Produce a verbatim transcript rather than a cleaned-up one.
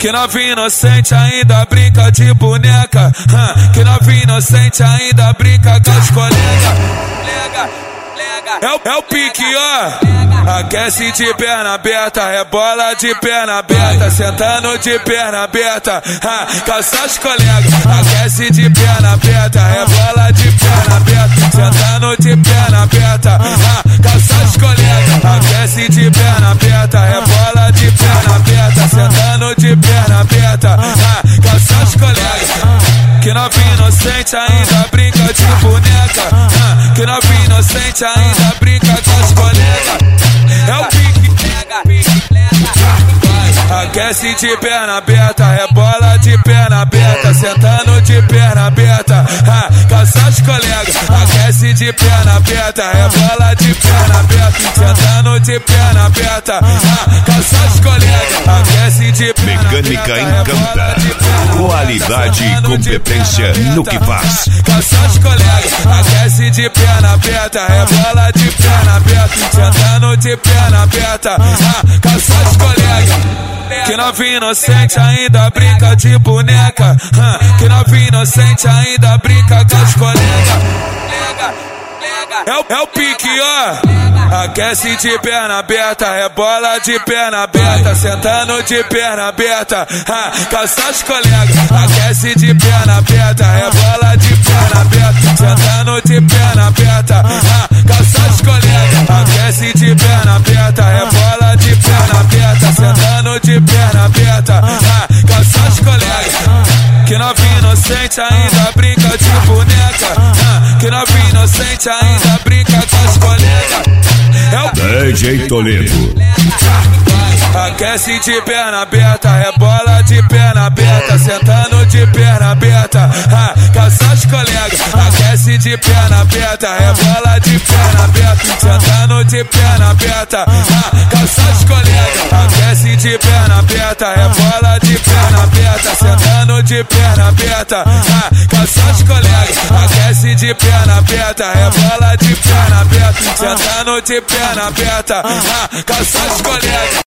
Que novinha inocente ainda brinca de boneca. Hum, que novinha inocente ainda brinca com as colegas. É o, é o pique, ó. Aquece de perna aberta, rebola de perna aberta, sentando de perna aberta, ah, calça as colegas. Aquece de perna aberta, rebola de perna aberta, sentando de perna aberta, ah, calça as colegas. Aquece de perna aberta, rebola de perna aberta, sentando de perna aberta, ah, calça as colegas. Que novinha inocente ainda brinca de boneca. Ah, que novinha inocente ainda brinca com as colegas. É o pique. Aquece de perna aberta, rebola de perna aberta, sentando de perna aberta, ah, calça as colegas. Aquece de perna aberta, rebola de perna aberta, sentando de perna aberta, ah, calça as colegas. Aquece de perna Mecânica aberta, Encanta. Qualidade e competência no que faz. Calça as colegas. Aquece de perna aberta, rebola de perna aberta, sentando de perna aberta, ah, calça as colegas. Que novinha inocente ainda brinca de boneca. Hum, que novinha inocente ainda brinca com as colegas. É o, é o pique, ó. Aquece de perna aberta, rebola de perna aberta, sentando de perna aberta, ah, calça as colegas. Aquece de perna aberta, rebola de perna aberta, sentando de perna aberta, ah, calça as colegas. Aquece de perna aberta, rebola de perna aberta, sentando de perna aberta, ah, calça as colegas. Que novinha inocente ainda brinca de boneca. Ah, que novinha inocente ainda brinca com as colegas. É o D J Toledo. Aquece de perna aberta, rebola de perna aberta, sentando de perna aberta, ah, calça as colegas. Aquece de perna aberta, rebola de perna aberta, sentando de perna aberta, ah, calça as colegas. Aquece de perna aberta, rebola de perna aberta, sentando de perna aberta, ah, calça as colegas. Aquece de perna aberta, rebola de perna aberta, sentando de perna aberta, ah, calça as colegas.